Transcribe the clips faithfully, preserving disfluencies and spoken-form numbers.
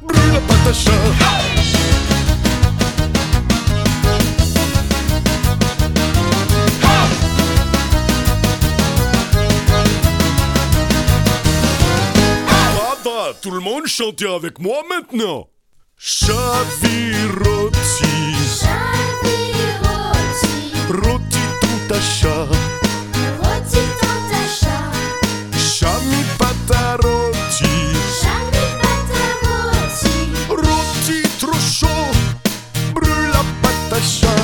brûle la patacha. Tout le monde chantez avec moi maintenant. Chaviroti, Chaviroti, roti tantacha, roti tantacha, chami pataroti, chami pataroti, roti trop chaud, brûle la patacha.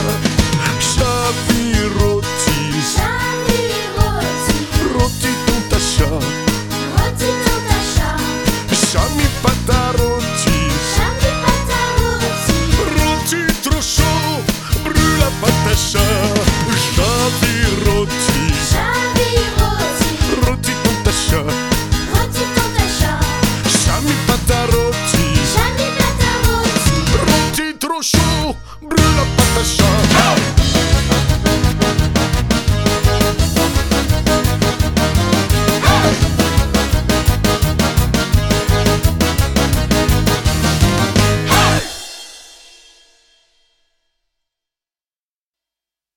Chaviroti, chaviroti, roti tantacha, roti tantacha, chami pataroti, chami pataroti, roti trop chaud, brûle la patacha. Chaviroti, chaviroti, roti tantacha, roti tantacha, chami pataroti, chami pataroti, roti trop chaud, brûle la patacha.